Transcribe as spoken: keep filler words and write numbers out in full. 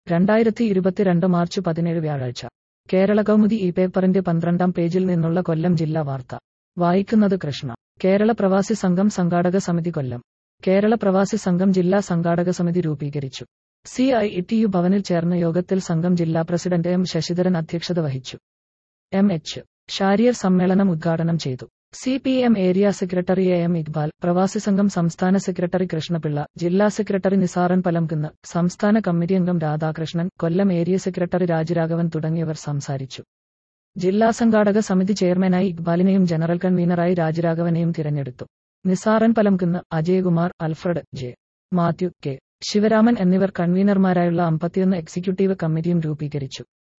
രണ്ടായിരത്തി ഇരുപത്തിരണ്ട് മാർച്ച് പതിനേഴ് വ്യാഴാഴ്ച കേരള കൗമുദി ഈ പേപ്പറിന്റെ പന്ത്രണ്ടാം പേജിൽ നിന്നുള്ള കൊല്ലം ജില്ലാ വാർത്ത വായിക്കുന്നത് കൃഷ്ണ. കേരള പ്രവാസി സംഘം സംഘാടക സമിതി കൊല്ലം. കേരള പ്രവാസി സംഘം ജില്ലാ സംഘാടക സമിതി രൂപീകരിച്ചു. സി ഐ ടി യു ഭവനിൽ ചേർന്ന യോഗത്തിൽ സംഘം ജില്ലാ പ്രസിഡന്റ് എം ശശിധരൻ അധ്യക്ഷത വഹിച്ചു. എം എച്ച് ഷാരിയർ സമ്മേളനം ഉദ്ഘാടനം ചെയ്തു. C P M area secretary A M Iqbal, പ്രവാസി സംഘം സംസ്ഥാന സെക്രട്ടറി കൃഷ്ണപിള്ള, ജില്ലാ സെക്രട്ടറി നിസാറൻ പലംകുന്ന്, സംസ്ഥാന കമ്മിറ്റി അംഗം രാധാകൃഷ്ണൻ, കൊല്ലം ഏരിയ സെക്രട്ടറി രാജരാഘവൻ തുടങ്ങിയവർ സംസാരിച്ചു. ജില്ലാ സംഘാടക സമിതി ചെയർമാനായി ഇക്ബാലിനെയും ജനറൽ കൺവീനറായി രാജരാഘവനെയും തിരഞ്ഞെടുത്തു. നിസാറൻ Palamkunnu, Ajayakumar, Alfred, J Mathew, K Sivaraman എന്നിവർ കൺവീനർമാരായുള്ള അമ്പത്തിയൊന്ന് എക്സിക്യൂട്ടീവ് കമ്മിറ്റിയും രൂപീകരിച്ചു.